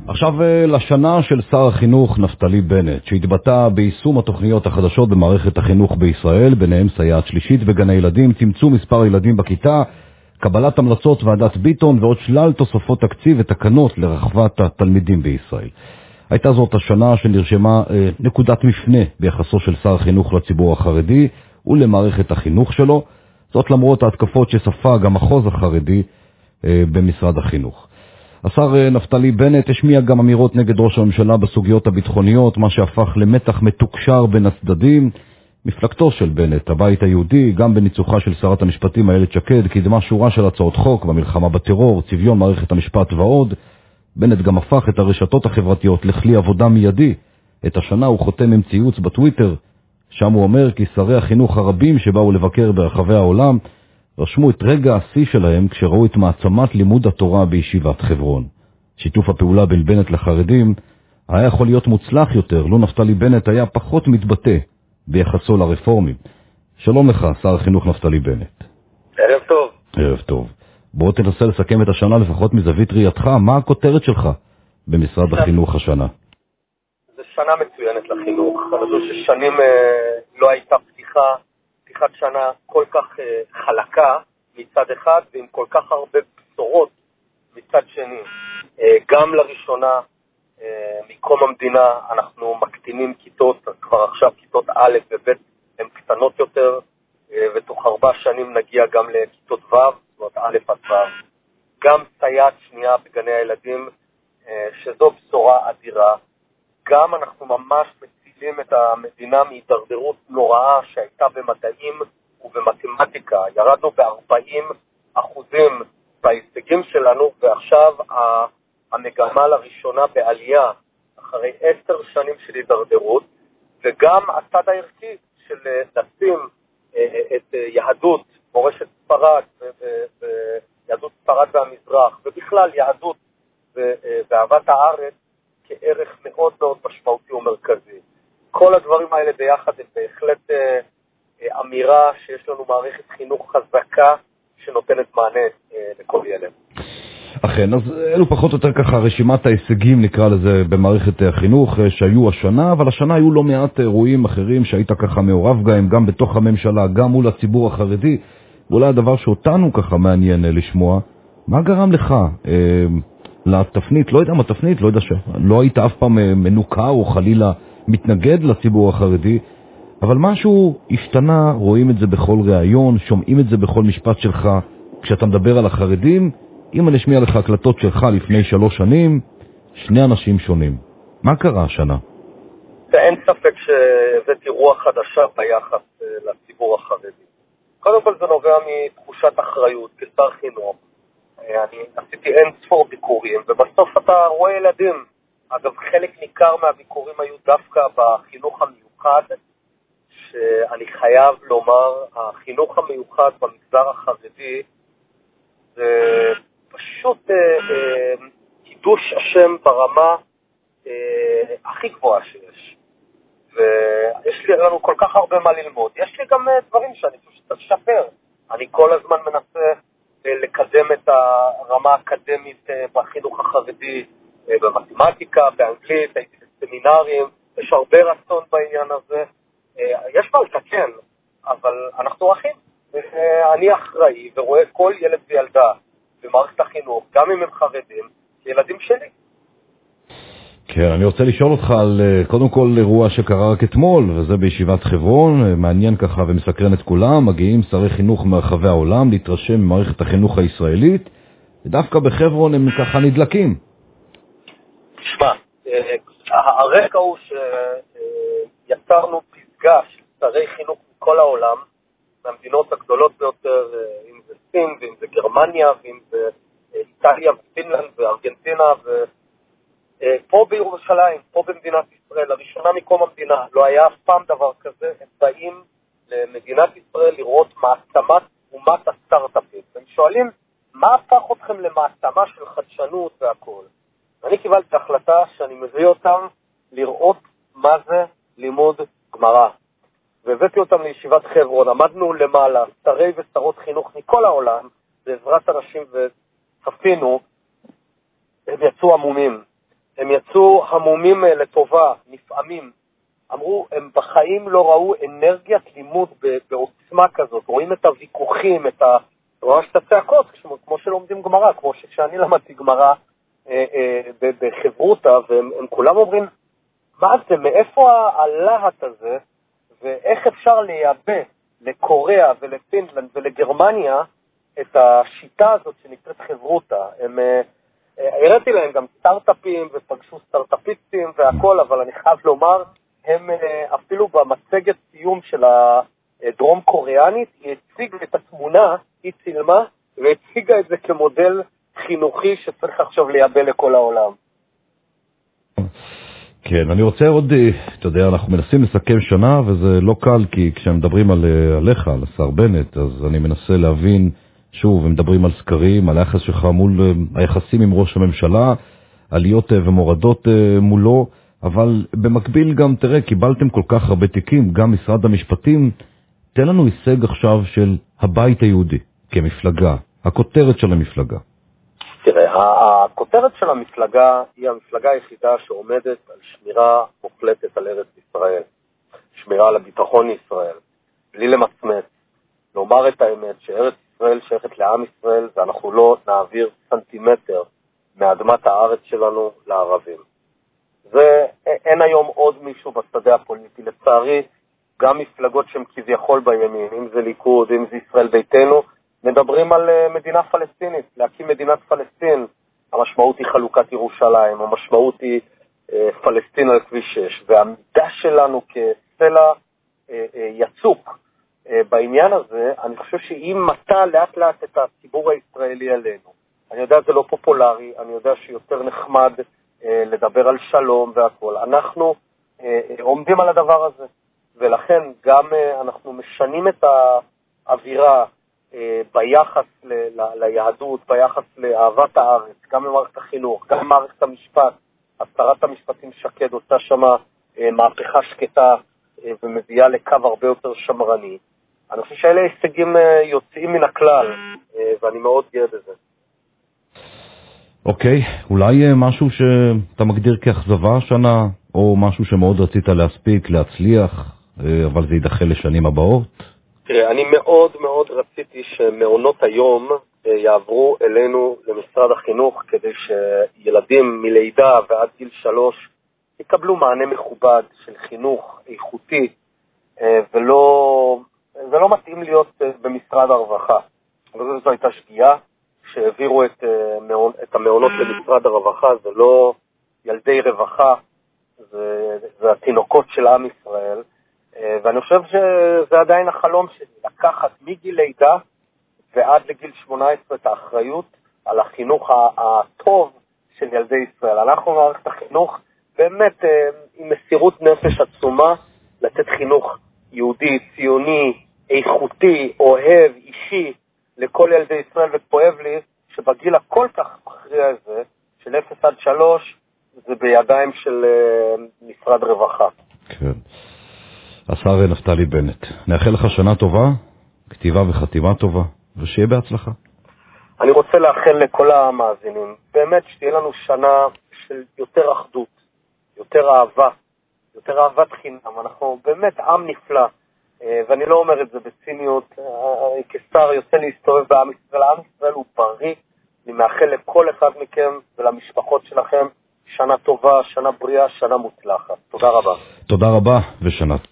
עכשיו לשנה של שר החינוך נפתלי בנט, שהתבטא ביישום התוכניות החדשות במערכת החינוך בישראל, ביניהם סייעת שלישית בגני ילדים, צמצום מספר ילדים בכיתה, קבלת המלצות ועדת ביטון ועוד שלל תוספות תקציב ותקנות לרחבת התלמידים בישראל. הייתה זאת השנה שנרשמה נקודת מפנה ביחסו של שר החינוך לציבור החרדי ולמערכת החינוך שלו, זאת למרות ההתקפות שספג המחוז החרדי במשרד החינוך. השר נפתלי בנט השמיע גם אמירות נגד ראש הממשלה בסוגיות הביטחוניות, מה שהפך למתח מתוקשר בין הצדדים. מפלגתו של בנט, הבית היהודי, גם בניצוחה של שרת המשפטים איילת שקד, קידמה שורה של הצעות חוק במלחמה בטרור, צביון מערכת המשפט ועוד. בנט גם הפך את הרשתות החברתיות לכלי עבודה מיידי. את השנה הוא חותם עם ציוץ בטוויטר, שם הוא אומר כי שרי החינוך הרבים שבאו לבקר ברחבי העולם רשמו את רגע השיא שלהם כשראו את מעצמת לימוד התורה בישיבת חברון. שיתוף הפעולה בין בנט לחרדים היה יכול להיות מוצלח יותר, לא נפתלי בנט היה פחות מתבטא ביחסו לרפורמים. שלום לך, שר החינוך נפתלי בנט. ערב טוב. ערב טוב. בוא תנסה לסכם את השנה לפחות מזווית ראייתך. מה הכותרת שלך במשרד החינוך השנה? זו שנה מצוינת לחינוך. אני חושב ששנים לא הייתה פתיחת שנה כל כך חלקה מצד אחד, ועם כל כך הרבה בשורות מצד שני. גם לראשונה מקום המדינה אנחנו מקטינים כיתות, כבר עכשיו כיתות א' וב' הן קטנות יותר, ותוך 4 שנים נגיע גם לכיתות ו', זאת אומרת א' עד ו'. גם סייעת שנייה בגני הילדים, שזו בשורה אדירה. גם אנחנו ממש מצילים את המדינה מהידרדרות נוראה שהייתה במדעים ובמתמטיקה. ירדנו ב-40% בהישגים שלנו, ועכשיו המגמה לראשונה בעלייה אחרי 10 שנים של הידרדרות, וגם הצד הערכי של לשים את יהדות, מורשת ספרד ויהדות ספרד והמזרח, ובכלל יהדות ואהבת הארץ כערך מאוד מאוד משמעותי ומרכזי. כל הדברים האלה ביחד הם בהחלט אמירה שיש לנו מערכת חינוך חזקה שנותנת מענה לכל ילד. אכן, אז אלו פחות או יותר ככה רשימת ההישגים נקרא לזה במערכת החינוך שהיו השנה, אבל השנה היו לא מעט אירועים אחרים שהיית ככה מעורב גם בתוך הממשלה, גם מול הציבור החרדי. ואולי הדבר שאותנו ככה מעניין לשמוע, מה גרם לך לתפנית, לא יודע מה תפנית, לא יודע שלא היית אף פעם מנוקה או חלילה מתנגד לציבור החרדי, אבל משהו השתנה, רואים את זה בכל ראיון, שומעים את זה בכל משפט שלך, כשאתה מדבר על החרדים. אם אני אשמיע לך הקלטות שלך לפני 3 שנים, 2 אנשים שונים. מה קרה השנה? אין ספק שהבאתי רוח חדשה ביחס לציבור החרדי. קודם כל זה נובע מתחושת אחריות כשר חינוך. אני עשיתי אין ספור ביקורים, ובסוף אתה רואה ילדים. אגב, חלק ניכר מהביקורים היו דווקא בחינוך המיוחד, שאני חייב לומר, החינוך המיוחד במגזר החרדי, זה פשוט קידוש השם ברמה הכי גבוהה שיש. ויש לנו כל כך הרבה מה ללמוד. יש לי גם דברים שאני חושב שצריך לשפר. אני כל הזמן מנסה לקדם את הרמה האקדמית בחינוך החרדי, במתמטיקה, באנגלית, הייתי בסמינרים, יש הרבה רצון בעניין הזה. יש מה לתקן, אבל אנחנו אחים. אני אחראי ורואה כל ילד וילדה במערכת החינוך, גם אם הם חרדים, ילדים שלי. כן, אני רוצה לשאול אותך על קודם כל אירוע שקרה רק אתמול, וזה בישיבת חברון, מעניין ככה ומסקרן את כולם, מגיעים שרי חינוך מרחבי העולם להתרשם ממערכת החינוך הישראלית, ודווקא בחברון הם ככה נדלקים. תשמע, הרקע הוא שיצרנו פסגה של שרי חינוך מכל העולם, מהמדינות הגדולות ביותר, אם זה סין, ואם זה גרמניה, ואם זה איטליה, ופינלנד, וארגנטינה, ופה בירושלים, פה במדינת ישראל, לראשונה מקום המדינה, לא היה אף פעם דבר כזה, הם באים למדינת ישראל לראות מעצמת אומת הסטארט-אפים. הם שואלים, מה הפך אתכם למעצמה של חדשנות והכל? אני קיבלתי החלטה שאני מביא אותם לראות מה זה לימוד גמרא. והבאתי אותם לישיבת חברון, עמדנו למעלה, שרי ושרות חינוך מכל העולם, בעזרת אנשים וצפינו, הם יצאו עמומים. הם יצאו המומים לטובה, נפעמים. אמרו, הם בחיים לא ראו אנרגיית לימוד בעוצמה כזאת. רואים את הוויכוחים, ממש את הצעקות, כמו שלומדים גמרא, כמו שכשאני למדתי גמרא בחברותה, והם כולם אומרים, מה זה, מאיפה הלהט הזה, ואיך אפשר לייבא לקוריאה ולפינלנד ולגרמניה את השיטה הזאת שנקראת חברותה. הראיתי להם גם סטארט-אפים ופגשו סטארט-אפיסטים והכל, אבל אני חייב לומר, הם אפילו במצגת סיום של הדרום קוריאנית, היא הציגה את התמונה, היא צילמה, והציגה את זה כמודל חינוכי שצריך עכשיו לייבא לכל העולם. כן, אני רוצה עוד, אתה יודע, אנחנו מנסים לסכם שנה, וזה לא קל, כי כשהם מדברים עליך, על השר בנט, אז אני מנסה להבין, שוב, הם מדברים על סקרים, על היחס שלך מול היחסים עם ראש הממשלה, עליות ומורדות מולו, אבל במקביל גם, תראה, קיבלתם כל כך הרבה תיקים, גם משרד המשפטים, תן לנו הישג עכשיו של הבית היהודי, כמפלגה, הכותרת של המפלגה. תראה, הכותרת של המפלגה היא המפלגה היחידה שעומדת על שמירה מוחלטת על ארץ ישראל, שמירה על הביטחון ישראל, בלי למצמץ, לומר את האמת שארץ ישראל שייכת לעם ישראל, ואנחנו לא נעביר סנטימטר מאדמת הארץ שלנו לערבים. אין היום עוד מישהו בשדה הפוליטי, לצערי, גם מפלגות שהן כביכול בימין, אם זה ליכוד, אם זה ישראל ביתנו, מדברים על מדינה פלסטינית, להקים מדינת פלסטין. המשמעות היא חלוקת ירושלים, המשמעות היא פלסטין על כביש 6, והעמידה שלנו כסלע יצוק בעניין הזה, אני חושב שהיא מטה לאט לאט את הציבור הישראלי עלינו. אני יודע זה לא פופולרי, אני יודע שיותר נחמד לדבר על שלום והכל. אנחנו עומדים על הדבר הזה, ולכן גם אנחנו משנים את האווירה ביחס ליהדות, ביחס לאהבת הארץ, גם במערכת החינוך, גם במערכת המשפט. שרת המשפטים שקד עושה שמה מהפכה שקטה ומביאה לקו הרבה יותר שמרני. אני חושב שאלה הישגים יוצאים מן הכלל, ואני מאוד גאה בזה. אוקיי, אולי משהו שאתה מגדיר כאכזבה השנה, או משהו שמאוד רצית להספיק, להצליח, אבל זה יידחה לשנים הבאות? תראה, אני מאוד מאוד רציתי שמעונות היום יעברו אלינו למשרד החינוך, כדי שילדים מלידה ועד גיל 3 יקבלו מענה מכובד של חינוך איכותי, זה לא מתאים להיות במשרד הרווחה. זו הייתה שגיאה שהעבירו את המעונות למשרד הרווחה, זה לא ילדי רווחה, זה התינוקות של עם ישראל, ואני חושב שזה עדיין החלום שלי, לקחת מגיל לידה ועד לגיל 18 את האחריות על החינוך הטוב של ילדי ישראל. אנחנו מערכת החינוך באמת עם מסירות נפש עצומה לתת חינוך יהודי, ציוני, איכותי, אוהב, אישי לכל ילדי ישראל, וכואב לי שבגיל הכל כך מכריע הזה, של 0 עד 3, זה בידיים של משרד רווחה. כן. השר נפתלי בנט, נאחל לך שנה טובה, כתיבה וחתימה טובה, ושיהיה בהצלחה. אני רוצה לאחל לכל המאזינים, באמת שתהיה לנו שנה של יותר אחדות, יותר אהבה, יותר אהבת חינם. אנחנו באמת עם נפלא, ואני לא אומר את זה בציניות, כשר יוצא להסתובב בעם ישראל, עם ישראל הוא בריא. אני מאחל לכל אחד מכם ולמשפחות שלכם שנה טובה, שנה בריאה, שנה מוצלחת. תודה רבה. תודה רבה ושנה